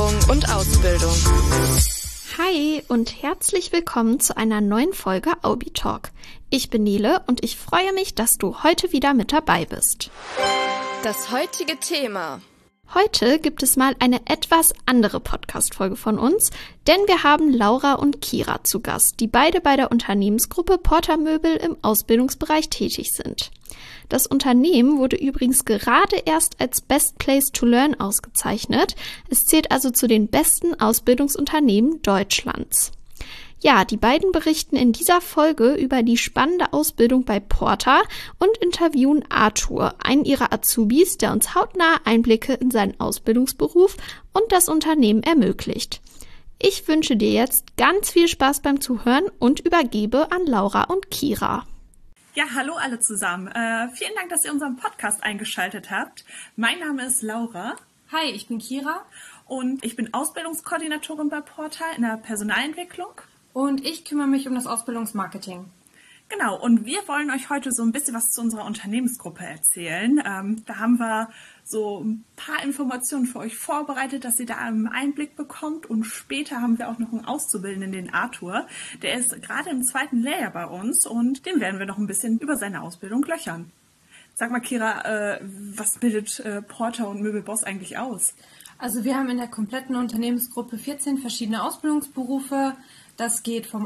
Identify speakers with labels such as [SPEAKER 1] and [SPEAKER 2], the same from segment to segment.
[SPEAKER 1] Versicherung und Ausbildung.
[SPEAKER 2] Hi und herzlich willkommen zu einer neuen Folge Aubi Talk. Ich bin Nele und ich freue mich, dass du heute wieder mit dabei bist.
[SPEAKER 1] Das heutige Thema.
[SPEAKER 2] Heute gibt es mal eine etwas andere Podcast-Folge von uns, denn wir haben Laura und Kira zu Gast, die beide bei der Unternehmensgruppe Porter Möbel im Ausbildungsbereich tätig sind. Das Unternehmen wurde übrigens gerade erst als Best Place to Learn ausgezeichnet. Es zählt also zu den besten Ausbildungsunternehmen Deutschlands. Ja, die beiden berichten in dieser Folge über die spannende Ausbildung bei Porter und interviewen Arthur, einen ihrer Azubis, der uns hautnah Einblicke in seinen Ausbildungsberuf und das Unternehmen ermöglicht. Ich wünsche dir jetzt ganz viel Spaß beim Zuhören und übergebe an Laura und Kira.
[SPEAKER 3] Ja, hallo alle zusammen. Vielen Dank, dass ihr unseren Podcast eingeschaltet habt. Mein Name ist Laura.
[SPEAKER 4] Hi, ich bin Kira.
[SPEAKER 3] Und ich bin Ausbildungskoordinatorin bei Porter in der Personalentwicklung.
[SPEAKER 4] Und ich kümmere mich um das Ausbildungsmarketing.
[SPEAKER 3] Genau, und wir wollen euch heute so ein bisschen was zu unserer Unternehmensgruppe erzählen. Da haben wir so ein paar Informationen für euch vorbereitet, dass ihr da einen Einblick bekommt. Und später haben wir auch noch einen Auszubildenden, den Arthur. Der ist gerade im 2. Lehrjahr bei uns und den werden wir noch ein bisschen über seine Ausbildung löchern. Sag mal, Kira, was bildet Porter und Möbelboss eigentlich aus?
[SPEAKER 4] Also wir haben in der kompletten Unternehmensgruppe 14 verschiedene Ausbildungsberufe. Das geht vom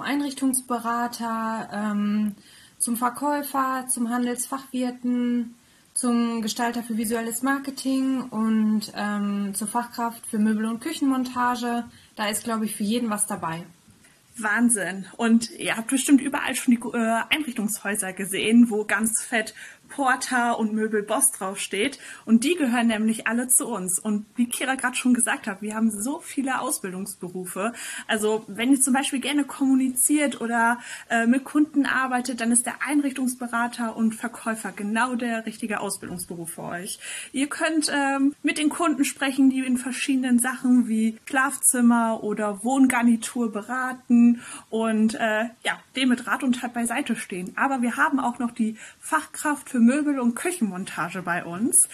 [SPEAKER 4] Einrichtungsberater zum Verkäufer, zum Handelsfachwirten, zum Gestalter für visuelles Marketing und zur Fachkraft für Möbel- und Küchenmontage. Da ist, glaube ich, für jeden was dabei.
[SPEAKER 3] Wahnsinn. Und ihr habt bestimmt überall schon die Einrichtungshäuser gesehen, wo ganz fett Porter und Möbelboss draufsteht. Und die gehören nämlich alle zu uns. Und wie Kira gerade schon gesagt hat, wir haben so viele Ausbildungsberufe. Also wenn ihr zum Beispiel gerne kommuniziert oder mit Kunden arbeitet, dann ist der Einrichtungsberater und Verkäufer genau der richtige Ausbildungsberuf für euch. Ihr könnt mit den Kunden sprechen, die in verschiedenen Sachen wie Schlafzimmer oder Wohngarnitur beraten und dem mit Rat und Tat beiseite stehen. Aber wir haben auch noch die Fachkraft für Möbel- und Küchenmontage bei uns.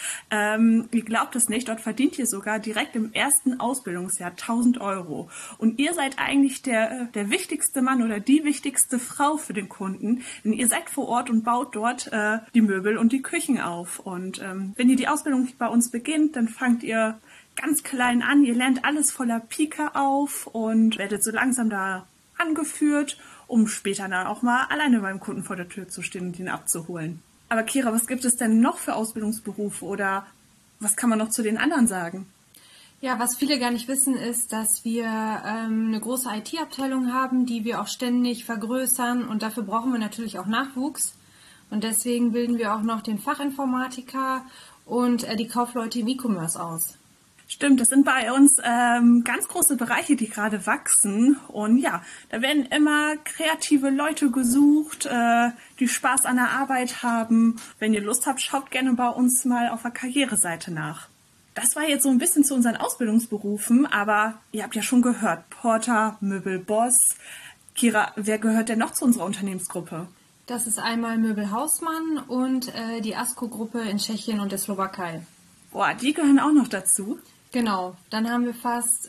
[SPEAKER 3] Ihr glaubt es nicht, dort verdient ihr sogar direkt im ersten Ausbildungsjahr 1.000 €. Und ihr seid eigentlich der wichtigste Mann oder die wichtigste Frau für den Kunden, denn ihr seid vor Ort und baut dort die Möbel und die Küchen auf. Und wenn ihr die Ausbildung bei uns beginnt, dann fangt ihr ganz klein an. Ihr lernt alles voller Pike auf und werdet so langsam da angeführt, um später dann auch mal alleine beim Kunden vor der Tür zu stehen und ihn abzuholen. Aber Kira, was gibt es denn noch für Ausbildungsberufe oder was kann man noch zu den anderen sagen?
[SPEAKER 4] Ja, was viele gar nicht wissen, ist, dass wir eine große IT-Abteilung haben, die wir auch ständig vergrößern und dafür brauchen wir natürlich auch Nachwuchs. Und deswegen bilden wir auch noch den Fachinformatiker und die Kaufleute im E-Commerce aus.
[SPEAKER 3] Stimmt, das sind bei uns ganz große Bereiche, die gerade wachsen. Und ja, da werden immer kreative Leute gesucht, die Spaß an der Arbeit haben. Wenn ihr Lust habt, schaut gerne bei uns mal auf der Karriereseite nach. Das war jetzt so ein bisschen zu unseren Ausbildungsberufen, aber ihr habt ja schon gehört, Porter, Möbelboss. Kira, wer gehört denn noch zu unserer Unternehmensgruppe?
[SPEAKER 4] Das ist einmal Möbel Hausmann und die ASCO-Gruppe in Tschechien und der Slowakei.
[SPEAKER 3] Boah, die gehören auch noch dazu.
[SPEAKER 4] Genau, dann haben wir fast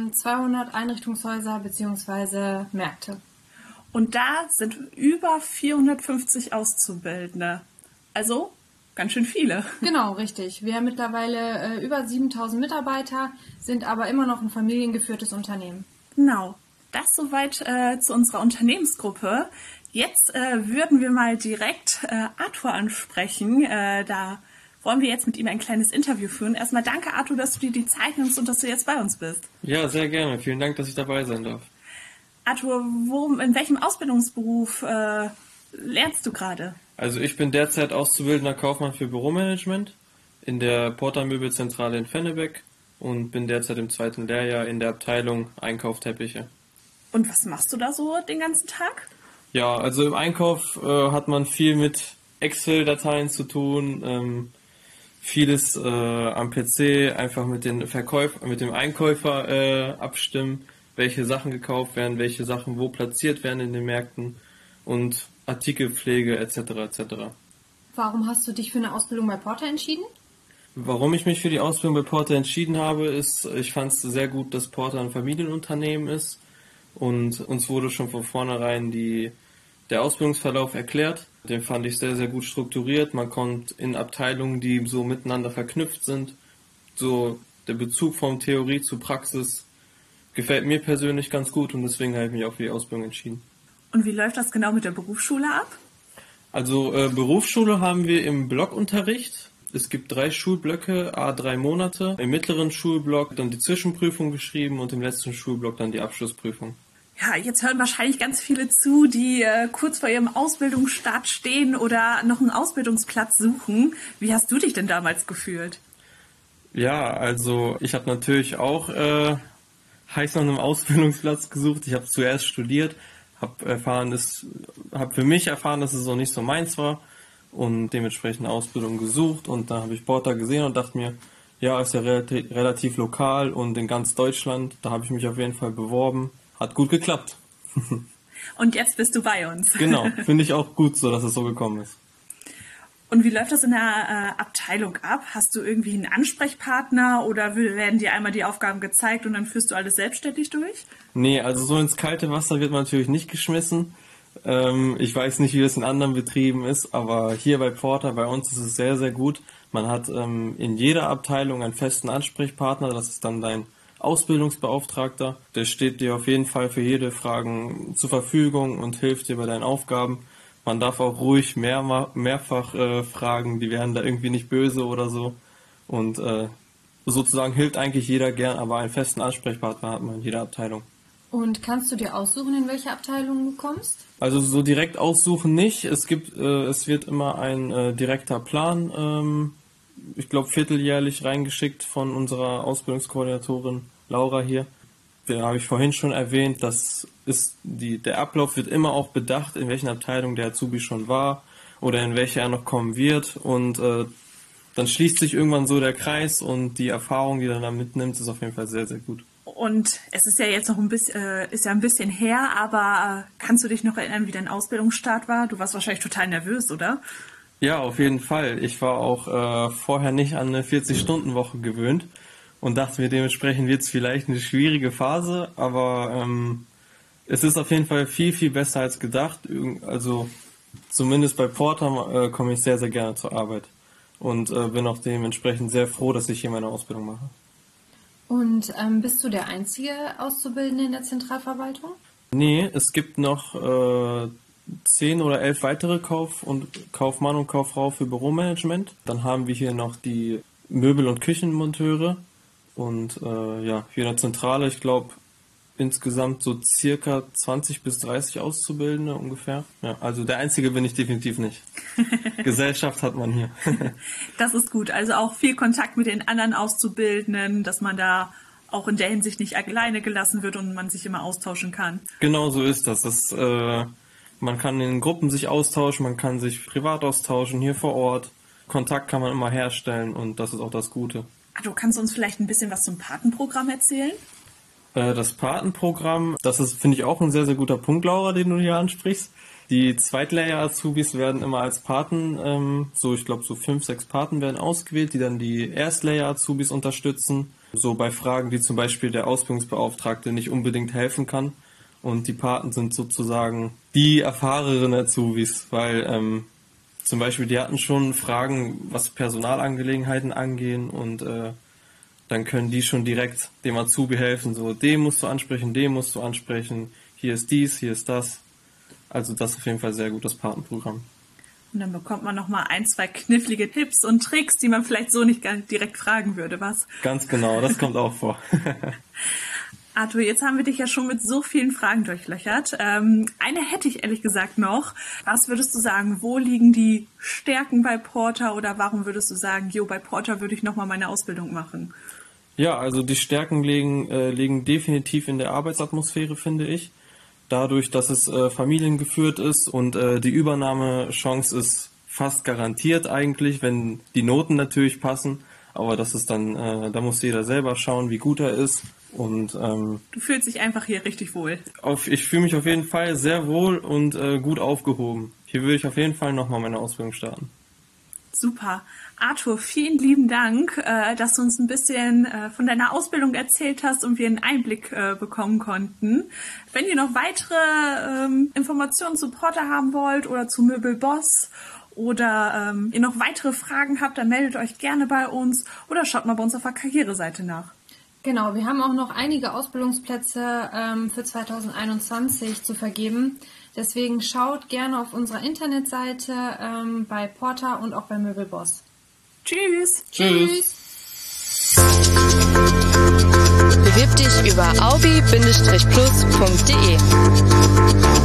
[SPEAKER 4] 200 Einrichtungshäuser bzw. Märkte.
[SPEAKER 3] Und da sind über 450 Auszubildende. Also ganz schön viele.
[SPEAKER 4] Genau, richtig. Wir haben mittlerweile über 7.000 Mitarbeiter, sind aber immer noch ein familiengeführtes Unternehmen.
[SPEAKER 3] Genau, das soweit zu unserer Unternehmensgruppe. Jetzt würden wir mal direkt Arthur ansprechen. Da wollen wir jetzt mit ihm ein kleines Interview führen. Erstmal danke, Arthur, dass du dir die Zeit nimmst und dass du jetzt bei uns bist.
[SPEAKER 5] Ja, sehr gerne. Vielen Dank, dass ich dabei sein darf.
[SPEAKER 3] Arthur, in welchem Ausbildungsberuf lernst du gerade?
[SPEAKER 5] Also ich bin derzeit auszubildender Kaufmann für Büromanagement in der Porter Möbelzentrale in Fennebeck und bin derzeit im 2. Lehrjahr in der Abteilung Einkauf Teppiche.
[SPEAKER 3] Und was machst du da so den ganzen Tag?
[SPEAKER 5] Ja, also im Einkauf hat man viel mit Excel-Dateien zu tun, vieles am PC, einfach mit dem Einkäufer abstimmen, welche Sachen gekauft werden, welche Sachen wo platziert werden in den Märkten und Artikelpflege etc. etc.
[SPEAKER 4] Warum hast du dich für eine Ausbildung bei Porter entschieden?
[SPEAKER 5] Warum ich mich für die Ausbildung bei Porter entschieden habe, ist, ich fand es sehr gut, dass Porter ein Familienunternehmen ist und uns wurde schon von vornherein der Ausbildungsverlauf erklärt. Den fand ich sehr, sehr gut strukturiert. Man kommt in Abteilungen, die so miteinander verknüpft sind. So der Bezug von Theorie zu Praxis gefällt mir persönlich ganz gut und deswegen habe ich mich auch für die Ausbildung entschieden.
[SPEAKER 3] Und wie läuft das genau mit der Berufsschule ab?
[SPEAKER 5] Also Berufsschule haben wir im Blockunterricht. Es gibt 3 Schulblöcke, a 3 Monate. Im mittleren Schulblock dann die Zwischenprüfung geschrieben und im letzten Schulblock dann die Abschlussprüfung.
[SPEAKER 3] Ja, jetzt hören wahrscheinlich ganz viele zu, die kurz vor ihrem Ausbildungsstart stehen oder noch einen Ausbildungsplatz suchen. Wie hast du dich denn damals gefühlt?
[SPEAKER 5] Ja, also ich habe natürlich auch heiß nach einem Ausbildungsplatz gesucht. Ich habe zuerst studiert, habe für mich erfahren, dass es auch nicht so meins war und dementsprechend eine Ausbildung gesucht und da habe ich Porter gesehen und dachte mir, ja, ist ja relativ lokal und in ganz Deutschland. Da habe ich mich auf jeden Fall beworben. Hat gut geklappt.
[SPEAKER 3] Und jetzt bist du bei uns.
[SPEAKER 5] Genau, finde ich auch gut so, dass es so gekommen ist.
[SPEAKER 3] Und wie läuft das in der Abteilung ab? Hast du irgendwie einen Ansprechpartner oder werden dir einmal die Aufgaben gezeigt und dann führst du alles selbstständig durch?
[SPEAKER 5] Nee, also so ins kalte Wasser wird man natürlich nicht geschmissen. Ich weiß nicht, wie das in anderen Betrieben ist, aber hier bei Porter, bei uns ist es sehr, sehr gut. Man hat in jeder Abteilung einen festen Ansprechpartner, das ist dann dein Ausbildungsbeauftragter. Der steht dir auf jeden Fall für jede Frage zur Verfügung und hilft dir bei deinen Aufgaben. Man darf auch ruhig mehrfach fragen, die werden da irgendwie nicht böse oder so. Und sozusagen hilft eigentlich jeder gern, aber einen festen Ansprechpartner hat man in jeder Abteilung.
[SPEAKER 4] Und kannst du dir aussuchen, in welche Abteilung du kommst?
[SPEAKER 5] Also so direkt aussuchen nicht. Es wird immer ein direkter Plan, ich glaube vierteljährlich reingeschickt von unserer Ausbildungskoordinatorin Laura hier. Den habe ich vorhin schon erwähnt, der Ablauf wird immer auch bedacht, in welchen Abteilungen der Azubi schon war oder in welche er noch kommen wird und dann schließt sich irgendwann so der Kreis und die Erfahrung, die er dann mitnimmt, ist auf jeden Fall sehr, sehr gut.
[SPEAKER 3] Und es ist ja jetzt noch ein bisschen her, aber kannst du dich noch erinnern, wie dein Ausbildungsstart war? Du warst wahrscheinlich total nervös, oder?
[SPEAKER 5] Ja, auf jeden Fall. Ich war auch vorher nicht an eine 40-Stunden-Woche gewöhnt und dachte mir, dementsprechend wird es vielleicht eine schwierige Phase, aber es ist auf jeden Fall viel, viel besser als gedacht. Also zumindest bei Porter komme ich sehr, sehr gerne zur Arbeit und bin auch dementsprechend sehr froh, dass ich hier meine Ausbildung mache.
[SPEAKER 4] Und bist du der einzige Auszubildende in der Zentralverwaltung?
[SPEAKER 5] Nee, es gibt noch 10 oder 11 weitere Kaufmann und Kauffrau für Büromanagement. Dann haben wir hier noch die Möbel- und Küchenmonteure und hier in der Zentrale, ich glaube, insgesamt so circa 20 bis 30 Auszubildende ungefähr. Ja, also der Einzige bin ich definitiv nicht. Gesellschaft hat man hier.
[SPEAKER 3] Das ist gut. Also auch viel Kontakt mit den anderen Auszubildenden, dass man da auch in der Hinsicht nicht alleine gelassen wird und man sich immer austauschen kann.
[SPEAKER 5] Genau so ist das. Man kann in Gruppen sich austauschen, man kann sich privat austauschen, hier vor Ort. Kontakt kann man immer herstellen und das ist auch das Gute.
[SPEAKER 3] Du kannst uns vielleicht ein bisschen was zum Patenprogramm erzählen?
[SPEAKER 5] Das Patenprogramm, das ist, finde ich, auch ein sehr, sehr guter Punkt, Laura, den du hier ansprichst. Die Zweitlayer-Azubis werden immer als Paten, ich glaube so 5, 6 Paten werden ausgewählt, die dann die Erstlayer-Azubis unterstützen. So bei Fragen, die zum Beispiel der Ausbildungsbeauftragte nicht unbedingt helfen kann. Und die Paten sind sozusagen die erfahrenen Azubis, weil zum Beispiel die hatten schon Fragen, was Personalangelegenheiten angehen und dann können die schon direkt dem Azubi helfen. So, den musst du ansprechen, hier ist dies, hier ist das. Also das ist auf jeden Fall sehr gut, das Patenprogramm.
[SPEAKER 3] Und dann bekommt man nochmal 1, 2 knifflige Tipps und Tricks, die man vielleicht so nicht direkt fragen würde, was?
[SPEAKER 5] Ganz genau, das kommt auch vor.
[SPEAKER 3] Arthur, jetzt haben wir dich ja schon mit so vielen Fragen durchlöchert. Eine hätte ich ehrlich gesagt noch. Was würdest du sagen, wo liegen die Stärken bei Porter oder warum würdest du sagen, bei Porter würde ich nochmal meine Ausbildung machen?
[SPEAKER 5] Ja, also die Stärken liegen definitiv in der Arbeitsatmosphäre, finde ich. Dadurch, dass es familiengeführt ist und die Übernahmechance ist fast garantiert eigentlich, wenn die Noten natürlich passen. Aber das ist dann, da muss jeder selber schauen, wie gut er ist. Und
[SPEAKER 3] du fühlst dich einfach hier richtig wohl.
[SPEAKER 5] Ich fühle mich auf jeden Fall sehr wohl und gut aufgehoben. Hier würde ich auf jeden Fall nochmal meine Ausbildung starten.
[SPEAKER 3] Super. Arthur, vielen lieben Dank, dass du uns ein bisschen von deiner Ausbildung erzählt hast und wir einen Einblick bekommen konnten. Wenn ihr noch weitere Informationen zu Porter haben wollt oder zu Möbelboss oder ihr noch weitere Fragen habt, dann meldet euch gerne bei uns oder schaut mal bei uns auf der Karriereseite nach.
[SPEAKER 4] Genau, wir haben auch noch einige Ausbildungsplätze für 2021 zu vergeben. Deswegen schaut gerne auf unserer Internetseite bei Porter und auch bei Möbelboss.
[SPEAKER 3] Tschüss!
[SPEAKER 1] Tschüss! Bewirb dich über aubi-plus.de